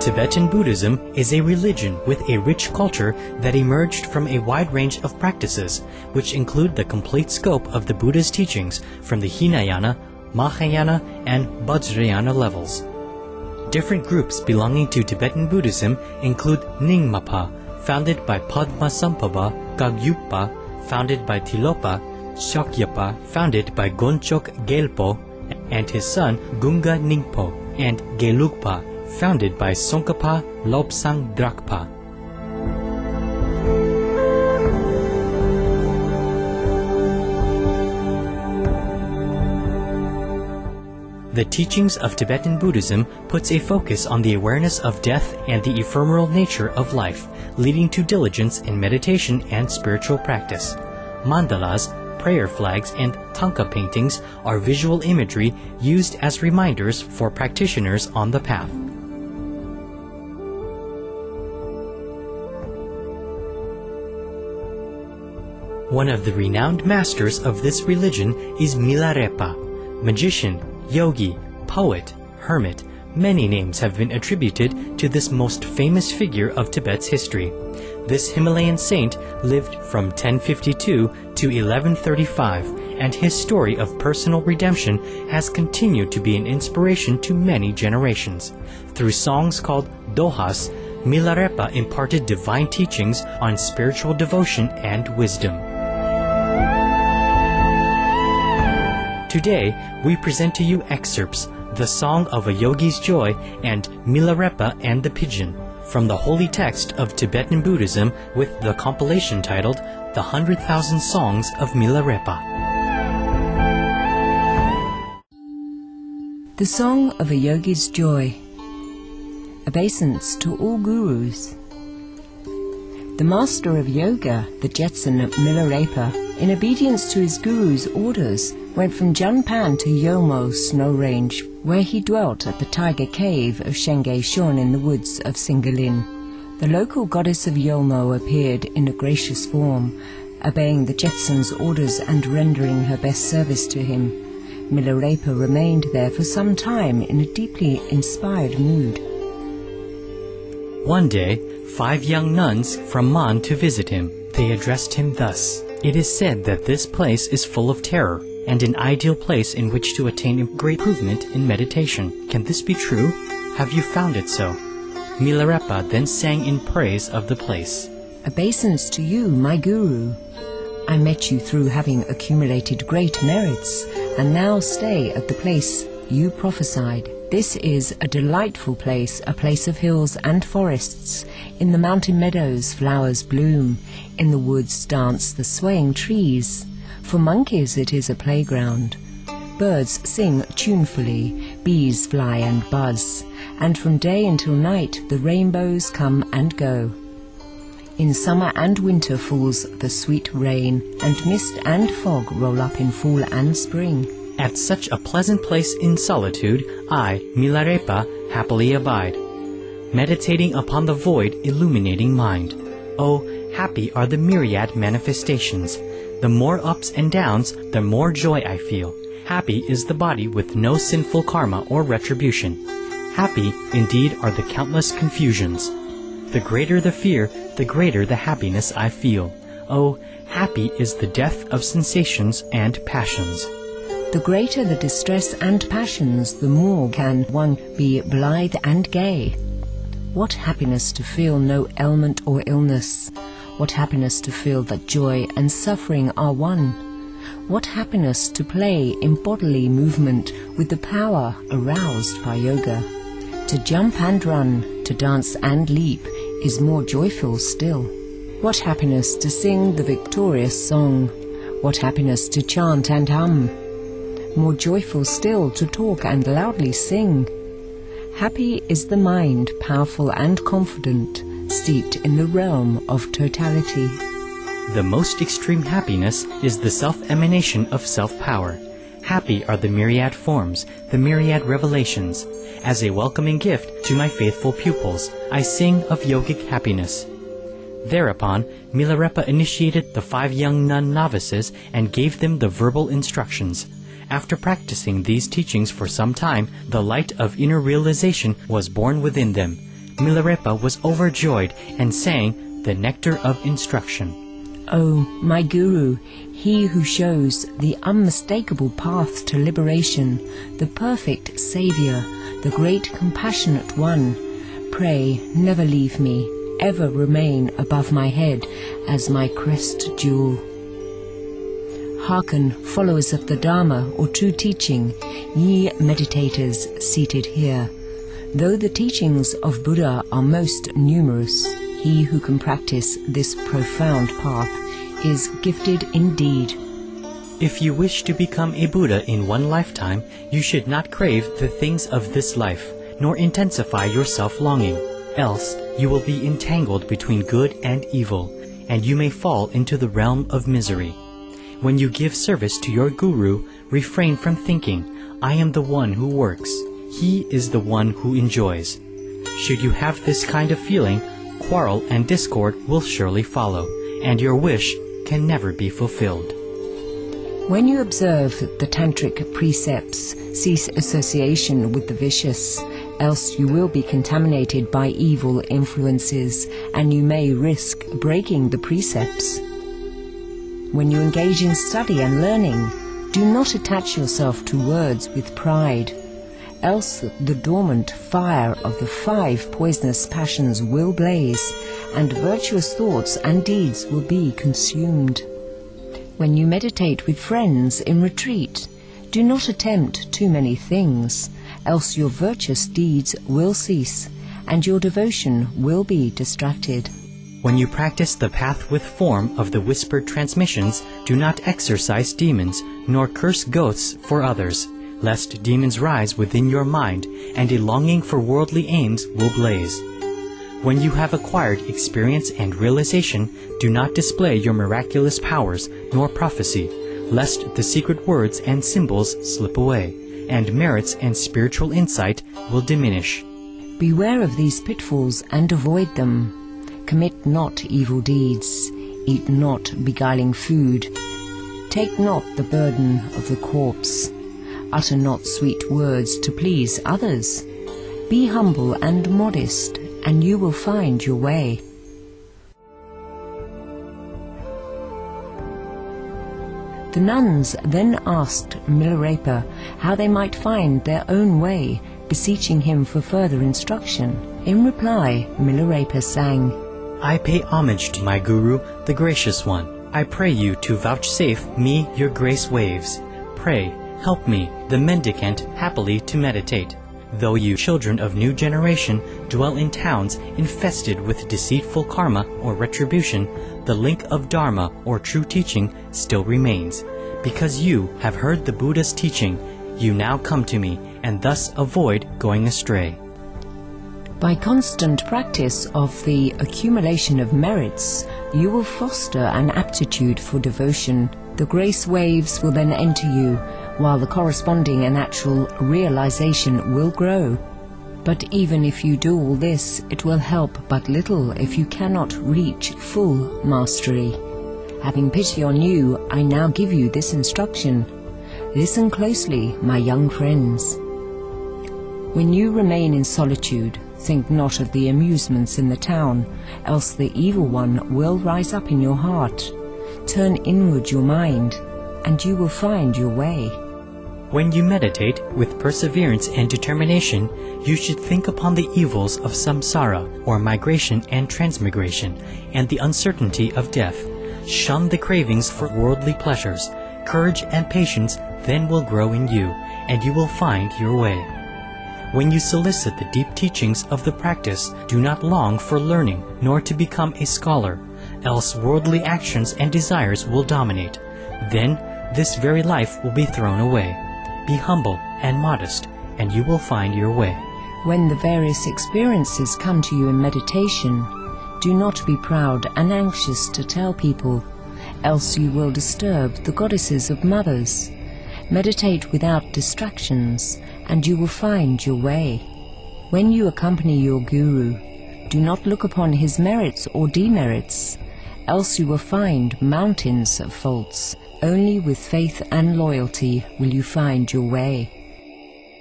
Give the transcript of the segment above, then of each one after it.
Tibetan Buddhism is a religion with a rich culture that emerged from a wide range of practices, which include the complete scope of the Buddha's teachings from the Hinayana, Mahayana, and Vajrayana levels. Different groups belonging to Tibetan Buddhism include Nyingmapa, founded by Padmasambhava Kagyupa, founded by Tilopa, Shakyapa, founded by Gonchok Gelpo and his son Gunga Ningpo, and Gelugpa, founded by Tsongkhapa Lobsang Drakpa. The teachings of Tibetan Buddhism puts a focus on the awareness of death and the ephemeral nature of life, leading to diligence in meditation and spiritual practice. Mandalas, prayer flags, and tanka paintings are visual imagery used as reminders for practitioners on the path. One of the renowned masters of this religion is Milarepa, magician, yogi, poet, hermit. Many names have been attributed to this most famous figure of Tibet's history. This Himalayan saint lived from 1052 to 1135, and his story of personal redemption has continued to be an inspiration to many generations. Through songs called dohas, Milarepa imparted divine teachings on spiritual devotion and wisdom. Today, we present to you excerpts, The Song of a Yogi's Joy and Milarepa and the Pigeon, from the holy text of Tibetan Buddhism with the compilation titled The 100,000 Songs of Milarepa. The Song of a Yogi's Joy. Obeisance to all gurus. The master of yoga, the Jetsun Milarepa, in obedience to his guru's orders, went from Junpan to Yomo snow range, where he dwelt at the tiger cave of Shenge Shon in the woods of Singalin. The local goddess of Yomo appeared in a gracious form, obeying the Jetsun's orders and rendering her best service to him. Milarepa remained there for some time in a deeply inspired mood. One day, 5 young nuns from Man to visit him. They addressed him thus: "It is said that this place is full of terror, and an ideal place in which to attain great improvement in meditation. Can this be true? Have you found it so?" Milarepa then sang in praise of the place. Obeisance to you, my guru. I met you through having accumulated great merits, and now stay at the place you prophesied. This is a delightful place, a place of hills and forests. In the mountain meadows flowers bloom, in the woods dance the swaying trees. For monkeys it is a playground. Birds sing tunefully, bees fly and buzz, and from day until night the rainbows come and go. In summer and winter falls the sweet rain, and mist and fog roll up in fall and spring. At such a pleasant place in solitude, I, Milarepa, happily abide, meditating upon the void illuminating mind. Oh, happy are the myriad manifestations. The more ups and downs, the more joy I feel. Happy is the body with no sinful karma or retribution. Happy, indeed, are the countless confusions. The greater the fear, the greater the happiness I feel. Oh, happy is the death of sensations and passions. The greater the distress and passions, the more can one be blithe and gay. What happiness to feel no ailment or illness. What happiness to feel that joy and suffering are one. What happiness to play in bodily movement with the power aroused by yoga. To jump and run, to dance and leap is more joyful still. What happiness to sing the victorious song. What happiness to chant and hum. More joyful still to talk and loudly sing. Happy is the mind, powerful and confident, steeped in the realm of totality. The most extreme happiness is the self-emanation of self-power. Happy are the myriad forms, the myriad revelations. As a welcoming gift to my faithful pupils, I sing of yogic happiness. Thereupon, Milarepa initiated the 5 young nun novices and gave them the verbal instructions. After practicing these teachings for some time, the light of inner realization was born within them. Milarepa was overjoyed and sang the nectar of instruction. O my Guru, he who shows the unmistakable path to liberation, the perfect Saviour, the great compassionate one, pray never leave me, ever remain above my head as my crest jewel. Hearken, followers of the Dharma or true teaching, ye meditators seated here. Though the teachings of Buddha are most numerous, he who can practice this profound path is gifted indeed. If you wish to become a Buddha in one lifetime, you should not crave the things of this life, nor intensify your self-longing. Else you will be entangled between good and evil, and you may fall into the realm of misery. When you give service to your Guru, refrain from thinking, I am the one who works. He is the one who enjoys. Should you have this kind of feeling, quarrel and discord will surely follow, and your wish can never be fulfilled. When you observe the tantric precepts, cease association with the vicious, else you will be contaminated by evil influences, and you may risk breaking the precepts. When you engage in study and learning, do not attach yourself to words with pride, else the dormant fire of the 5 poisonous passions will blaze, and virtuous thoughts and deeds will be consumed. When you meditate with friends in retreat, do not attempt too many things, else your virtuous deeds will cease, and your devotion will be distracted. When you practice the path with form of the whispered transmissions, do not exorcise demons, nor curse ghosts for others, lest demons rise within your mind, and a longing for worldly aims will blaze. When you have acquired experience and realization, do not display your miraculous powers, nor prophecy, lest the secret words and symbols slip away, and merits and spiritual insight will diminish. Beware of these pitfalls and avoid them. Commit not evil deeds, eat not beguiling food, take not the burden of the corpse, utter not sweet words to please others. Be humble and modest, and you will find your way. The nuns then asked Milarepa how they might find their own way, beseeching him for further instruction. In reply, Milarepa sang, I pay homage to my Guru, the Gracious One. I pray you to vouchsafe me your grace waves. Pray, help me, the mendicant, happily to meditate. Though you children of new generation dwell in towns infested with deceitful karma or retribution, the link of Dharma or true teaching still remains. Because you have heard the Buddha's teaching, you now come to me, and thus avoid going astray. By constant practice of the accumulation of merits, you will foster an aptitude for devotion. The grace waves will then enter you, while the corresponding and actual realization will grow. But even if you do all this, it will help but little if you cannot reach full mastery. Having pity on you, I now give you this instruction. Listen closely, my young friends. When you remain in solitude, think not of the amusements in the town, else the evil one will rise up in your heart. Turn inward your mind, and you will find your way. When you meditate with perseverance and determination, you should think upon the evils of samsara, or migration and transmigration, and the uncertainty of death. Shun the cravings for worldly pleasures. Courage and patience then will grow in you, and you will find your way. When you solicit the deep teachings of the practice, do not long for learning, nor to become a scholar, else worldly actions and desires will dominate. Then this very life will be thrown away. Be humble and modest, and you will find your way. When the various experiences come to you in meditation, do not be proud and anxious to tell people, else you will disturb the goddesses of mothers. Meditate without distractions, and you will find your way. When you accompany your Guru, do not look upon his merits or demerits, else you will find mountains of faults. Only with faith and loyalty will you find your way.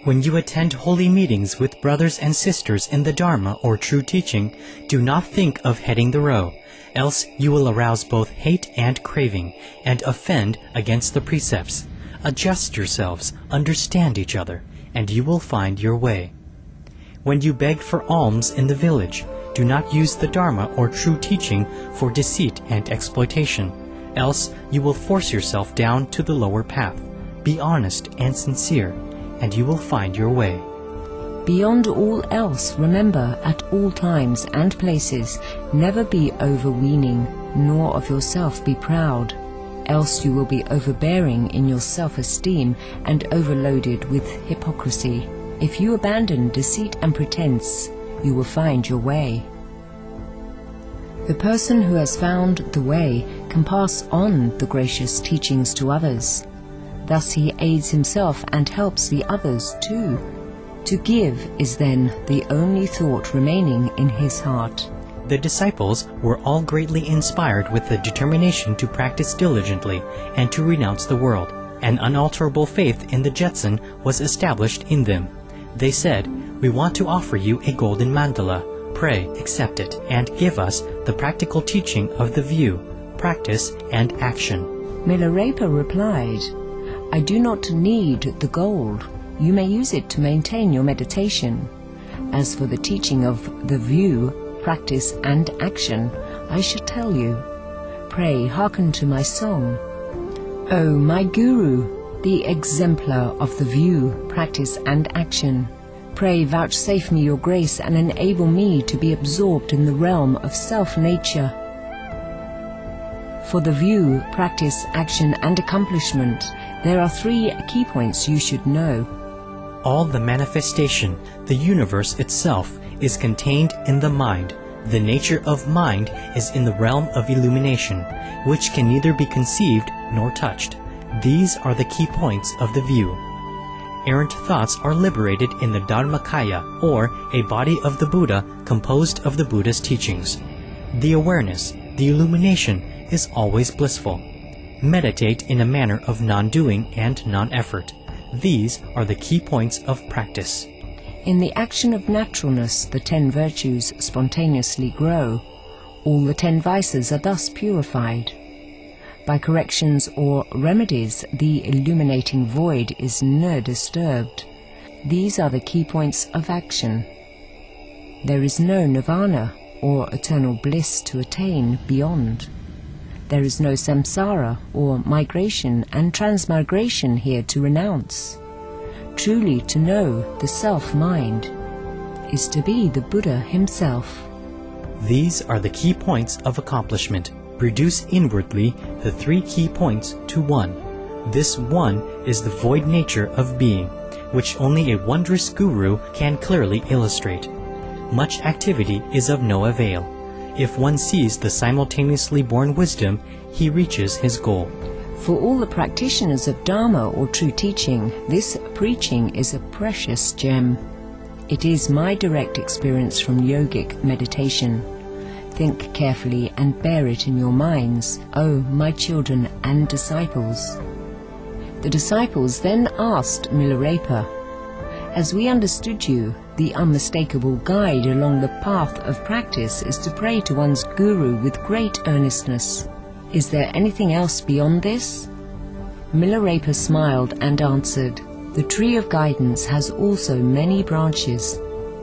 When you attend holy meetings with brothers and sisters in the Dharma or true teaching, do not think of heading the row, else you will arouse both hate and craving, and offend against the precepts. Adjust yourselves, understand each other, and you will find your way. When you beg for alms in the village, do not use the Dharma or true teaching for deceit and exploitation, else you will force yourself down to the lower path. Be honest and sincere, and you will find your way. Beyond all else, remember at all times and places, never be overweening, nor of yourself be proud, else you will be overbearing in your self-esteem and overloaded with hypocrisy. If you abandon deceit and pretense, you will find your way. The person who has found the way can pass on the gracious teachings to others. Thus he aids himself and helps the others too. To give is then the only thought remaining in his heart. The disciples were all greatly inspired with the determination to practice diligently and to renounce the world. An unalterable faith in the Jetsun was established in them. They said, "We want to offer you a golden mandala. Pray, accept it, and give us the practical teaching of the view, practice, and action." Milarepa replied, "I do not need the gold. You may use it to maintain your meditation. As for the teaching of the view, practice, and action, I shall tell you. Pray hearken to my song. O my Guru, the exemplar of the view, practice, and action, pray vouchsafe me your grace and enable me to be absorbed in the realm of self-nature. For the view, practice, action, and accomplishment, there are 3 key points you should know. All the manifestation, the universe itself, is contained in the mind. The nature of mind is in the realm of illumination, which can neither be conceived nor touched. These are the key points of the view. Errant thoughts are liberated in the Dharmakaya, or a body of the Buddha composed of the Buddha's teachings. The awareness, the illumination, is always blissful. Meditate in a manner of non-doing and non-effort. These are the key points of practice. In the action of naturalness, the 10 virtues spontaneously grow. All the 10 vices are thus purified. By corrections or remedies, the illuminating void is ne'er disturbed. These are the key points of action. There is no nirvana, or eternal bliss to attain beyond. There is no samsara, or migration and transmigration here to renounce. Truly to know the self-mind is to be the Buddha himself. These are the key points of accomplishment. Reduce inwardly the 3 key points to 1. This 1 is the void nature of being, which only a wondrous guru can clearly illustrate. Much activity is of no avail. If one sees the simultaneously born wisdom, he reaches his goal. For all the practitioners of Dharma or true teaching, this preaching is a precious gem. It is my direct experience from yogic meditation. Think carefully and bear it in your minds, O my children and disciples. The disciples then asked Milarepa, "As we understood you, the unmistakable guide along the path of practice is to pray to one's guru with great earnestness. Is there anything else beyond this?" Milarepa smiled and answered, "The tree of guidance has also many branches."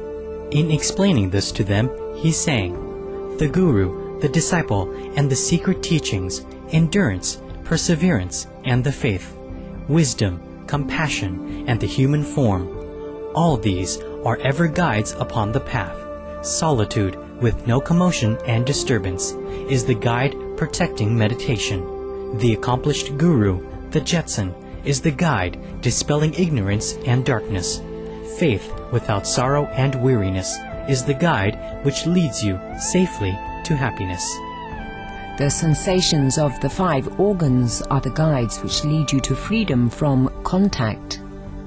In explaining this to them, he sang, "The guru, the disciple, and the secret teachings, endurance, perseverance, and the faith, wisdom, compassion, and the human form, all these are ever guides upon the path. Solitude, with no commotion and disturbance, is the guide protecting meditation. The accomplished guru, the Jetsun, is the guide dispelling ignorance and darkness. Faith without sorrow and weariness is the guide which leads you safely to happiness." The sensations of the 5 organs are the guides which lead you to freedom from contact.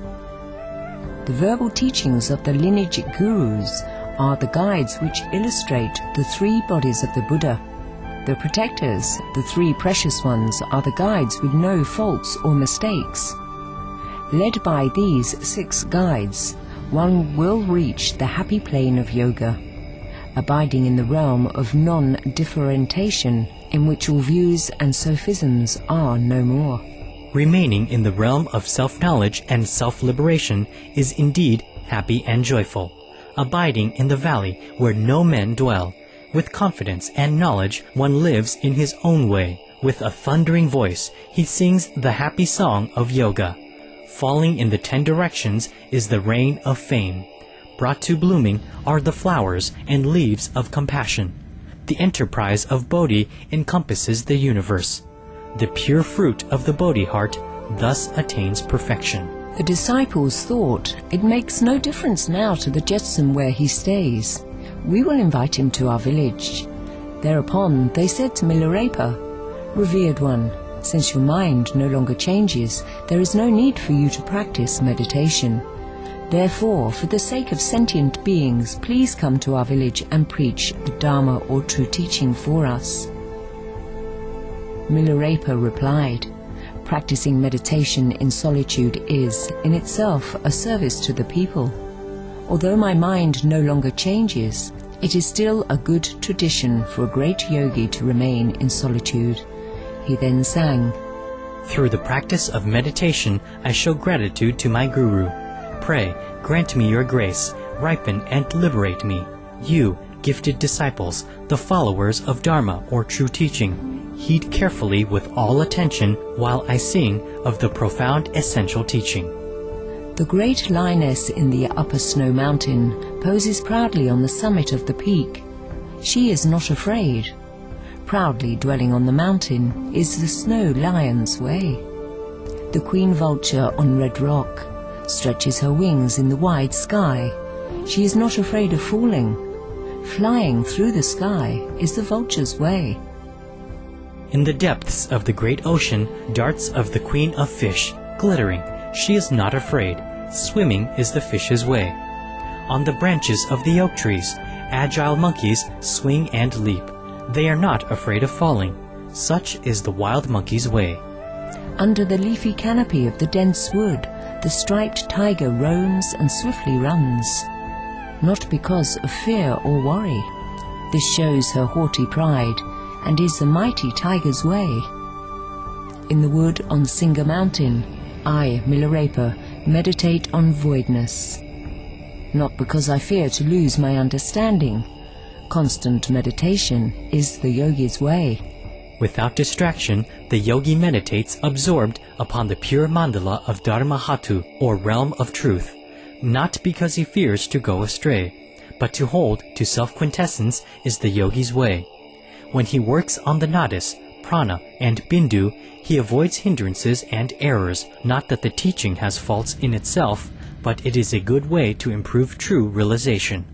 The verbal teachings of the lineage gurus are the guides which illustrate the 3 bodies of the Buddha. The protectors, the 3 precious ones, are the guides with no faults or mistakes. Led by these 6 guides, one will reach the happy plane of yoga, abiding in the realm of non-differentiation, in which all views and sophisms are no more. Remaining in the realm of self-knowledge and self-liberation is indeed happy and joyful, abiding in the valley where no men dwell. With confidence and knowledge one lives in his own way. With a thundering voice he sings the happy song of yoga. Falling in the 10 directions is the rain of fame. Brought to blooming are the flowers and leaves of compassion. The enterprise of Bodhi encompasses the universe. The pure fruit of the Bodhi heart thus attains perfection. The disciples thought, it makes no difference now to the Jetsun where he stays. We will invite him to our village. Thereupon they said to Milarepa, Revered one, since your mind no longer changes, there is no need for you to practice meditation. Therefore, for the sake of sentient beings, please come to our village and preach the Dharma or true teaching for us. Milarepa replied, Practicing meditation in solitude is, in itself, a service to the people. Although my mind no longer changes, it is still a good tradition for a great yogi to remain in solitude. He then sang, Through the practice of meditation I show gratitude to my Guru. Pray, grant me your grace, ripen and liberate me. You, gifted disciples, the followers of Dharma or true teaching, heed carefully with all attention while I sing of the profound essential teaching. The great lioness in the upper snow mountain poses proudly on the summit of the peak. She is not afraid. Proudly dwelling on the mountain is the snow lion's way. The queen vulture on Red Rock stretches her wings in the wide sky. She is not afraid of falling. Flying through the sky is the vulture's way. In the depths of the great ocean, darts of the queen of fish, glittering, she is not afraid. Swimming is the fish's way. On the branches of the oak trees, agile monkeys swing and leap. They are not afraid of falling. Such is the wild monkey's way. Under the leafy canopy of the dense wood, the striped tiger roams and swiftly runs, not because of fear or worry. This shows her haughty pride, and is the mighty tiger's way. In the wood on Singa Mountain, I, Milarepa, meditate on voidness. Not because I fear to lose my understanding. Constant meditation is the yogi's way. Without distraction, the yogi meditates absorbed upon the pure mandala of Dharmahatu, or realm of truth, not because he fears to go astray, but to hold to self-quintessence is the yogi's way. When he works on the nadis, prana, and bindu, he avoids hindrances and errors, not that the teaching has faults in itself, but it is a good way to improve true realization.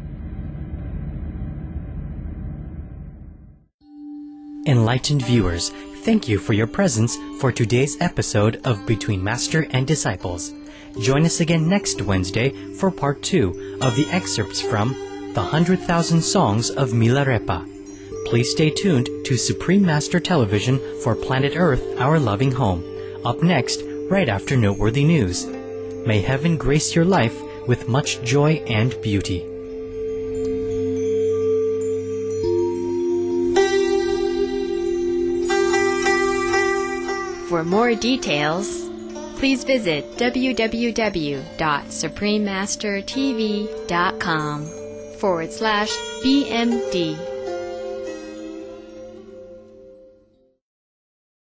Enlightened viewers, thank you for your presence for today's episode of Between Master and Disciples. Join us again next Wednesday for part 2 of the excerpts from The 100,000 Songs of Milarepa. Please stay tuned to Supreme Master Television for Planet Earth, Our Loving Home. Up next, right after Noteworthy News. May heaven grace your life with much joy and beauty. For more details, please visit www.suprememastertv.com/BMD.